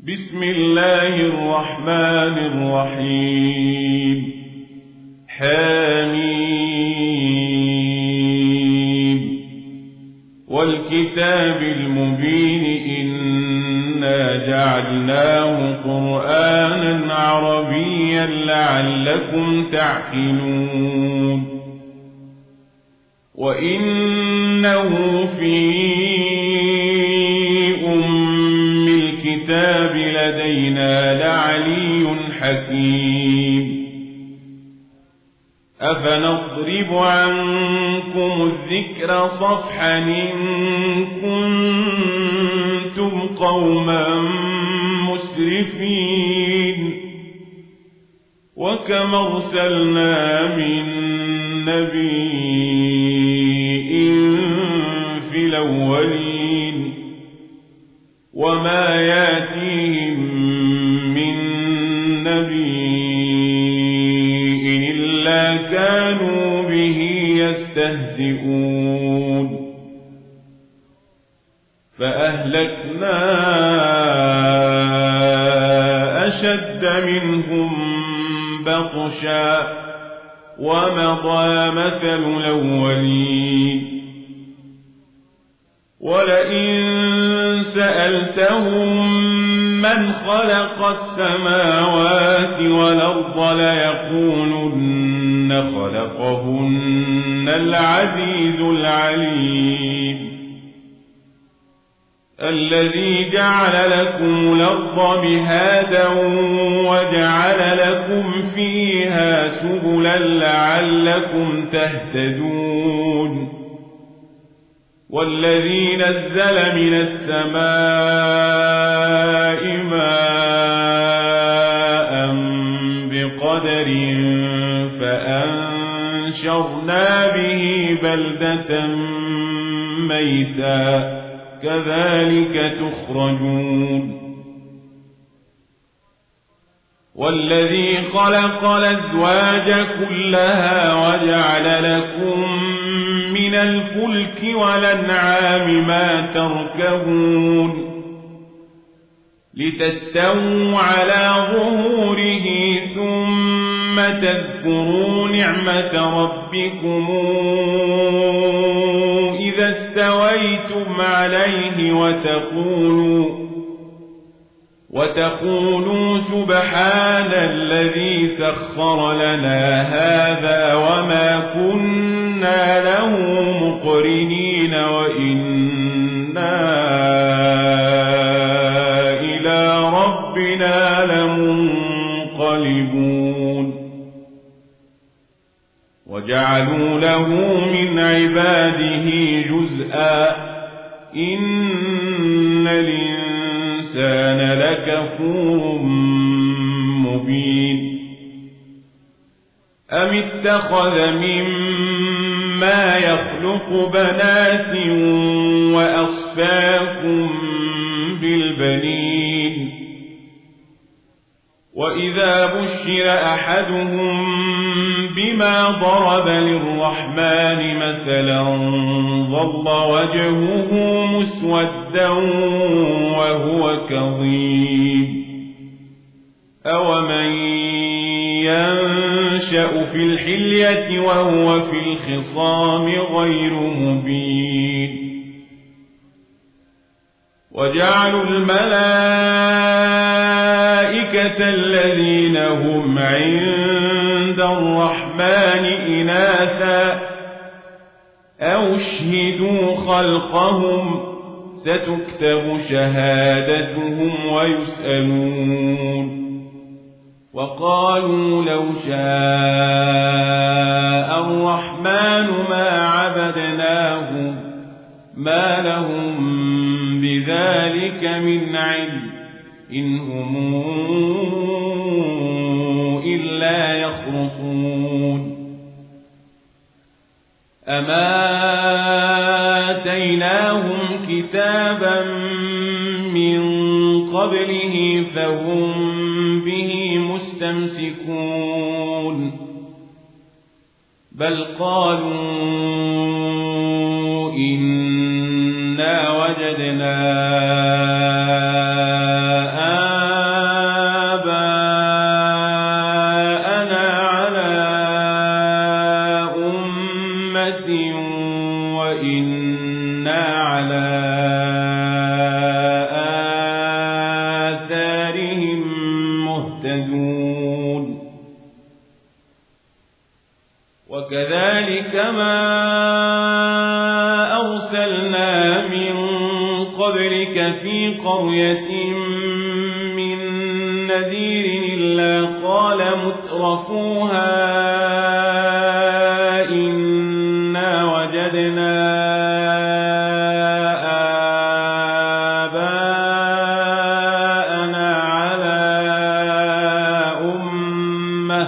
بسم الله الرحمن الرحيم حميم والكتاب المبين إنا جعلناه قرآنا عربيا لعلكم تعقلون وإنه في أم الكتاب لدينا لعلي حكيم أفنضرب عنكم الذكر صفحا إن كنتم قوما مسرفين وكم أرسلنا من نبي في الأولين وما ياتيهم من نبي إلا كانوا به يستهزئون فأهلكنا أشد منهم بطشا ومضى مثل الأولين ولئن سألتهم من خلق السماوات والأرض ليقولن خلقهن العزيز العليم الذي جعل لكم الأرض مهادا وجعل لكم فيها سبلا لعلكم تهتدون والذي نزل من السماء ماء بقدر فأنشرنا به بلدة ميتا كذلك تخرجون والذي خلق الأزواج كلها وجعل لكم من الفلك والأنعام ما تركبون لتستووا على ظهوره ثم تذكروا نعمة ربكم إذا استويتم عليه وتقولوا سبحان الذي سخر لنا هذا وما كنا له مقرنين وإنا إلى ربنا لمنقلبون وجعلوا له من عباده جزءا إن الإنسان لكفور مبين أم اتخذ مما يخلق بنات وأصفاكم بالبنين وإذا بشر أحدهم بما ضرب للرحمن مثلا ظل وجهه مسودا وهو كظيم أومن ينشأ في الحلية وهو في الخصام غير مبين وجعلوا الملائكة الذين هم عند الرحمن إناثا أو اشهدوا خلقهم ستكتب شهادتهم ويسألون وقالوا لو شاء الرحمن ما عبدناهم ما لهم بذلك من علم إن هم إلا يخرصون أما آتيناهم كتابا من قبله فهم به مستمسكون بل قالوا إنا وجدنا مهتدون وكذلك ما أرسلنا من قبلك في قرية من نذير إلا قال مترفوها إنا وجدنا آباءنا على أمة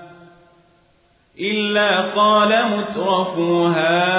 إلا قال مترفوها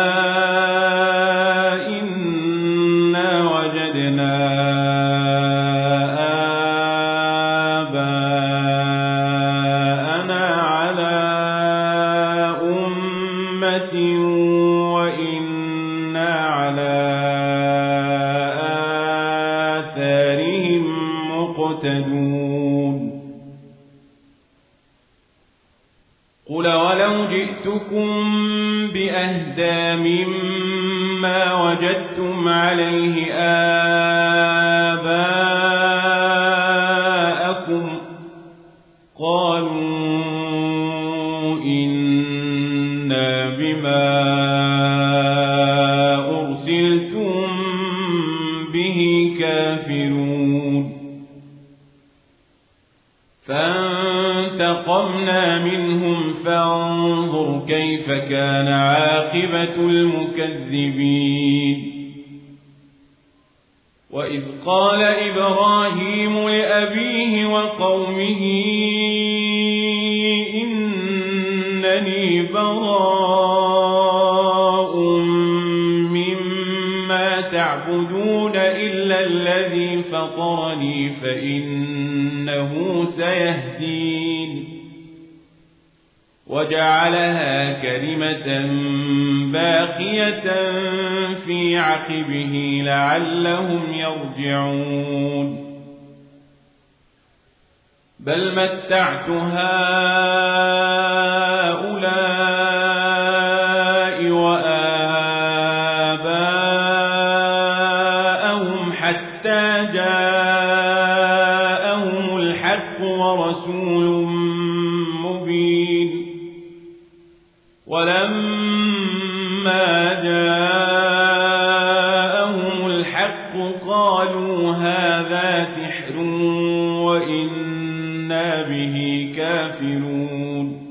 قل ولو جئتكم بأهدى مما وجدتم عليه آباءكم قالوا إنا بما أرسلتم به كافرون فانتقمنا منهم فانظر كيف كان عاقبة المكذبين وإذ قال إبراهيم لأبيه وقومه إنني براء مما تعبدون إلا الذي فطرني فإنه سيهدين وجعلها كلمة باقية في عقبه لعلهم يرجعون بل متعت هؤلاء وآباءهم حتى جاءهم الحق ورسول مبين ولما جاءهم الحق قالوا هذا سحر وإنا به كافرون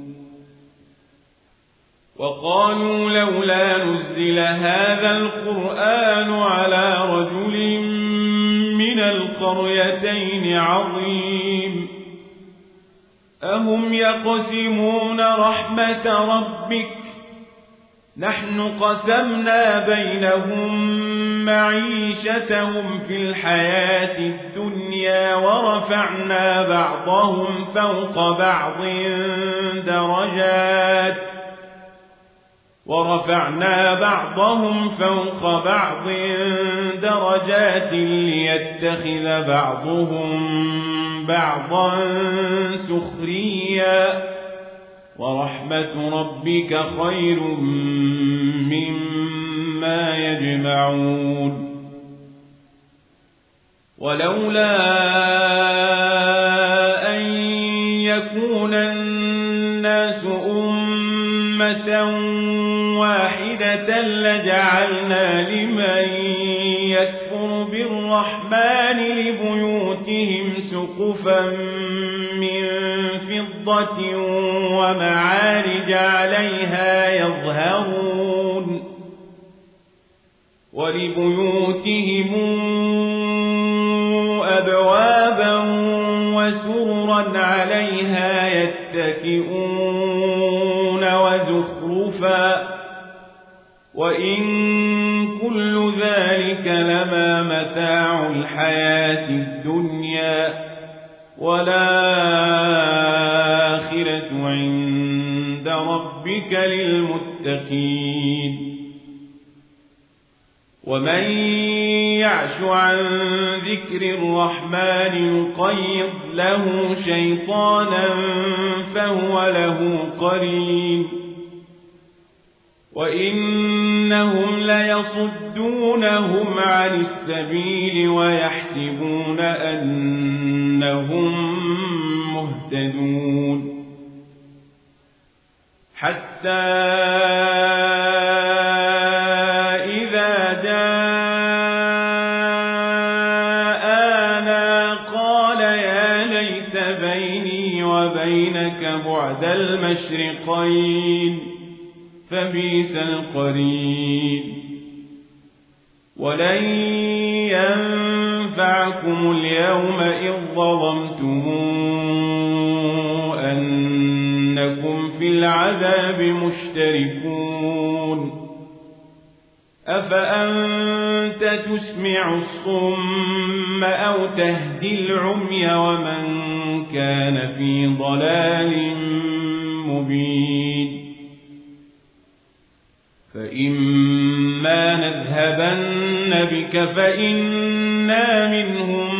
وقالوا لولا نزل هذا القرآن على رجل من القريتين عظيم أهم يقسمون رحمة ربك نحن قسمنا بينهم معيشتهم في الحياة الدنيا ورفعنا بعضهم فوق بعض درجات ليتخذ بعضهم بعضا سخريا ورحمة ربك خير مما يجمعون ولولا أن يكون الناس أمة واحدة لجعلنا لمن يكفر بالرحمن لبيوتهم سقفا من فضة ومعارج عليها يظهرون ولبيوتهم أبوابا وسررا عليها يتكئون وزخرفا وإن كل ذلك لما متاع الحياة الدنيا والآخرة عند ربك للمتقين ومن يعش عن ذكر الرحمن يقيض له شيطانا فهو له قرين وإنهم ليصدونهم عن السبيل ويحسبون أنهم مهتدون مهتدون حتى إذا جاءنا قال يا ليت بيني وبينك بعد المشرقين فبئس القرين ولن ينفعكم اليوم إذ ظلمتم أنكم في العذاب مشتركون أفأنت تسمع الصم أو تهدي العمي ومن كان في ضلال مبين فإما نذهبن بك فإنا منهم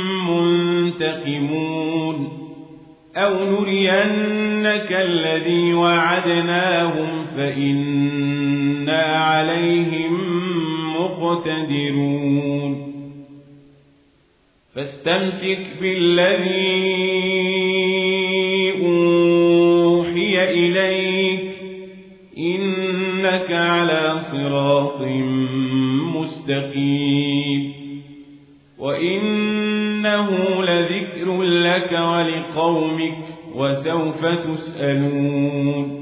منتقمون أو نرينك الذي وعدناهم فإنا عليهم مقتدرون فاستمسك بالذي أوحي إليك إنك على صراط مستقيم وإنه لذكر لك ولقومك وسوف تسألون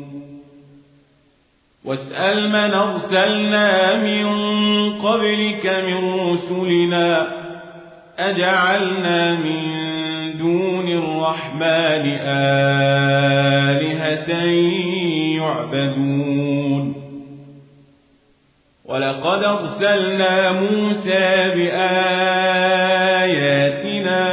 واسأل من أرسلنا من قبلك من رسلنا أجعلنا من دون الرحمن آلهة يعبدون ولقد أرسلنا موسى بآياتنا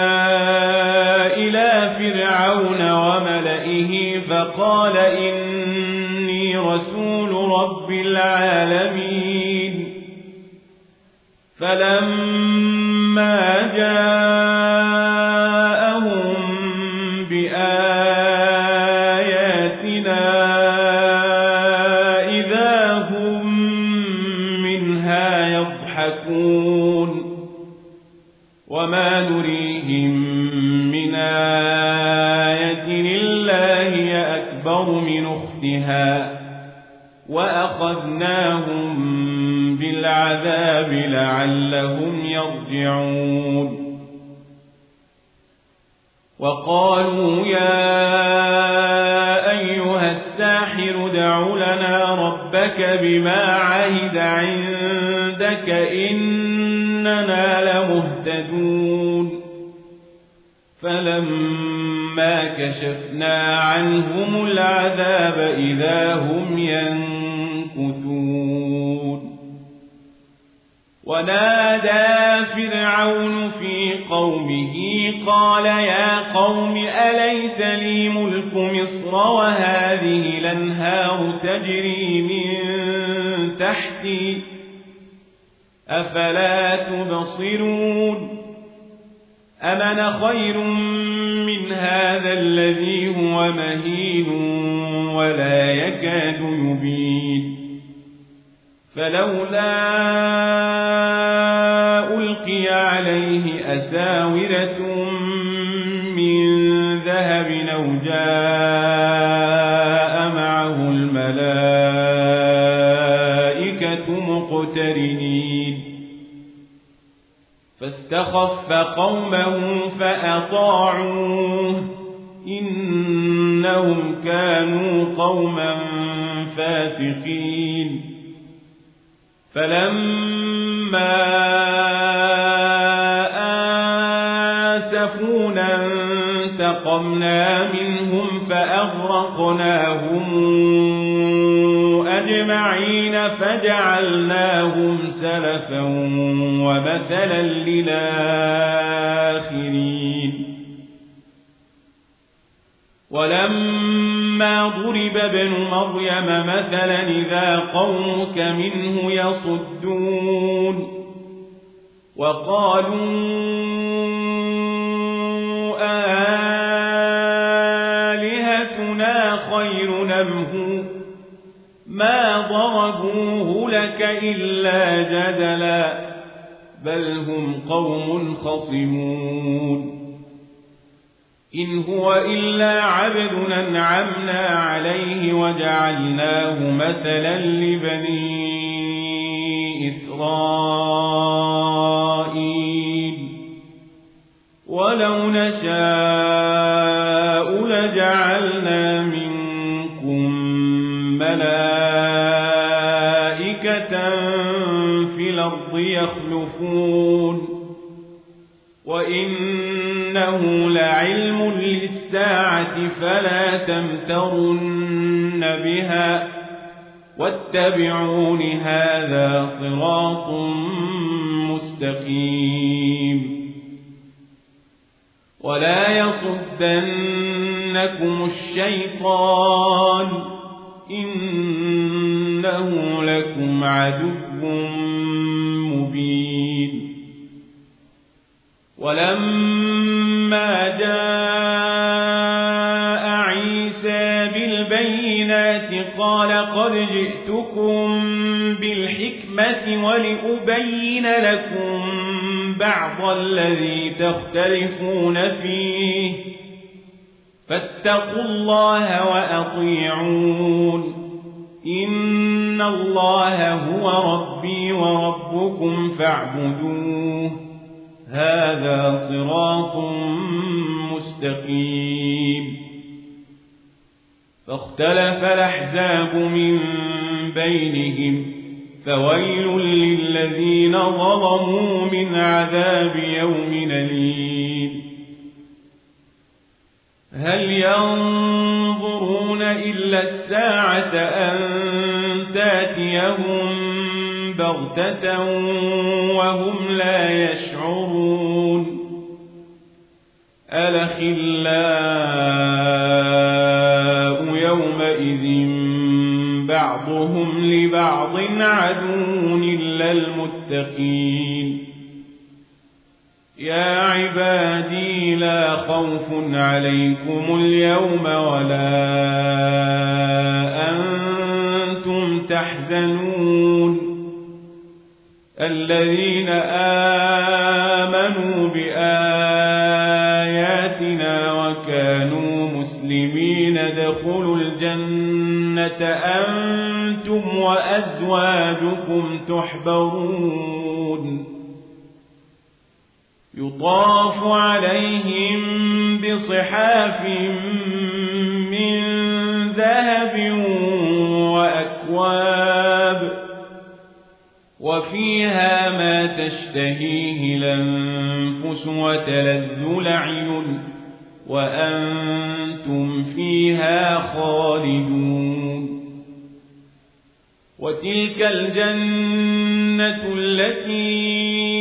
إلى فرعون وملئه فقال إني رسول رب العالمين فلما جاءهم بآياتنا إذا هم منها يضحكون وما نريهم من آية إلا هي أكبر من أختها وأخذناهم بالعذاب لعلهم يرجعون وقالوا يا أيها الساحر ادع لنا ربك بما عهد عندك إننا لمهتدون فلما كشفنا عنهم العذاب إذا هم ينكثون ونادى فرعون في قومه قال يا قوم أليس لي ملك مصر وهذه الأنهار تجري من تحتي أفلا تبصرون أم أنا خير من هذا الذي هو مهين ولا يكاد يبين فلولا ألقي عليه أساورة من ذهب أو جاء معه الملائكة مقترنين فاستخف قومه فأطاعوه إنهم كانوا قوما فاسقين فلما آسفونا انتقمنا منهم فأغرقناهم أجمعين فجعلناهم سلفا ومثلا للآخرين ولما ضرب ابن مريم مثلا إذا قومك منه يصدون وقالوا آلهتنا خير نمه ما ضربوه لك إلا جدلا بل هم قوم خصمون إن هو إلا عبد أنعمنا عليه وجعلناه مثلا لبني إسرائيل ولو نشاء لجعلنا منكم ملائكة في الأرض يخلفون وإنه لعلم للساعة فلا تمترن بها واتبعون هذا صراط مستقيم ولا يصدنكم الشيطان إنه لكم عدو مبين ولما جاء عيسى بالبينات قال قد جئتكم بالحكمة ولأبين لكم بعض الذي تختلفون فيه فاتقوا الله وأطيعون إن الله هو ربي وربكم فاعبدوه هذا صراط مستقيم فاختلف الأحزاب من بينهم فويل للذين ظلموا من عذاب يوم أليم هل ينظرون إلا الساعة أن تأتيهم بغتة وهم لا يشعرون الأخلاء يومئذ بعضهم لبعض عدو إلا المتقين يا عبادي لا خوف عليكم اليوم ولا أنتم تحزنون الذين آمنوا بآياتنا وكانوا مسلمين ادخلوا الجنة أنتم وأزواجكم تحبرون يطاف عليهم بصحاف من ذهب وأكواب وفيها ما تشتهيه الأنفس وتلذ الأعين وأنتم فيها خالدون وتلك الجنة التي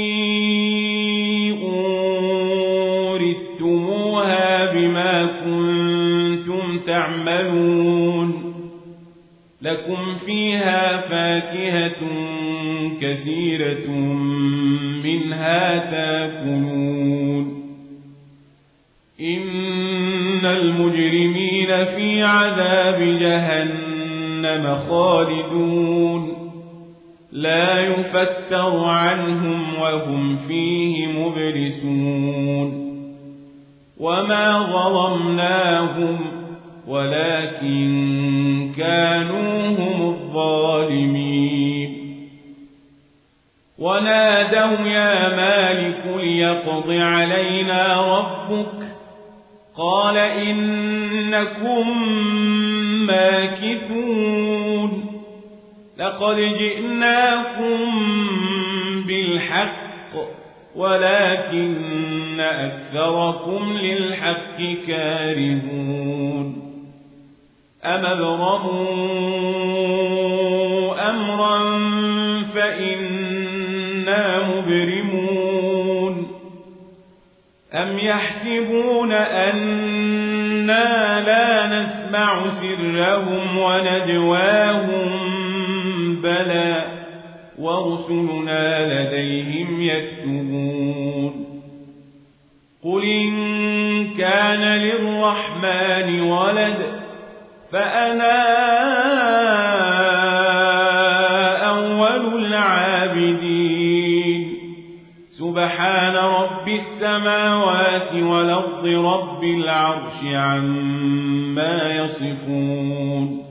أورثتموها بما كنتم تعملون لكم فيها فاكهة كثيرة منها تاكلون إن المجرمين في عذاب جهنم خالدون لا يفتر عنهم وهم فيه مبلسون وما ظلمناهم ولكن كانوا هم الظالمين ونادوا يا مالك ليقض علينا ربك قال إنكم ماكثون لقد جئناكم بالحق ولكن أكثركم للحق كارهون أم ابرموا أمرا فإنا مبرمون أم يحسبون أنا لا نسمع سرهم ونجواهم بلى ورسلنا لديهم يكتبون قل إن كان للرحمن ولد فأنا أول العابدين سبحان رب السماوات السماوات والأرض رب العرش عما يصفون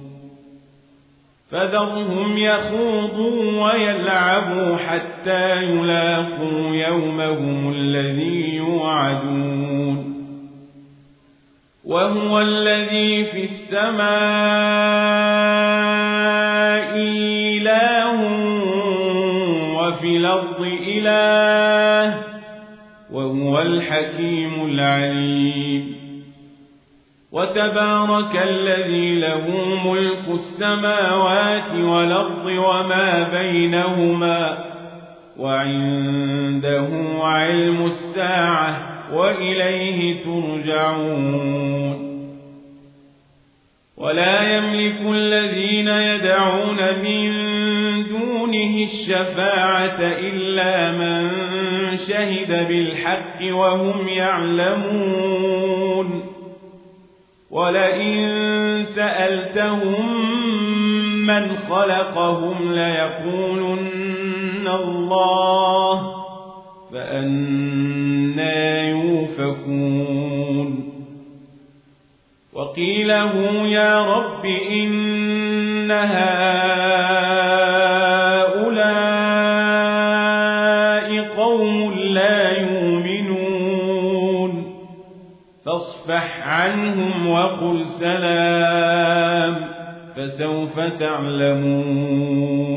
فذرهم يخوضوا ويلعبوا حتى يلاقوا يومهم الذي يوعدون وهو الذي في السماء إله وفي الأرض إله وهو الحكيم العليم وتبارك الذي له ملك السماوات والأرض وما بينهما وعنده علم الساعة وإليه ترجعون ولا يملك الذين يدعون من دونه الشفاعة إلا من شهد بالحق وهم يعلمون ولئن سألتهم من خلقهم ليقولن الله فأنى يؤفكون وقيله يا رب إن هؤلاء قوم لا يؤمنون فاصفح عنهم وقل سلام فسوف تعلمون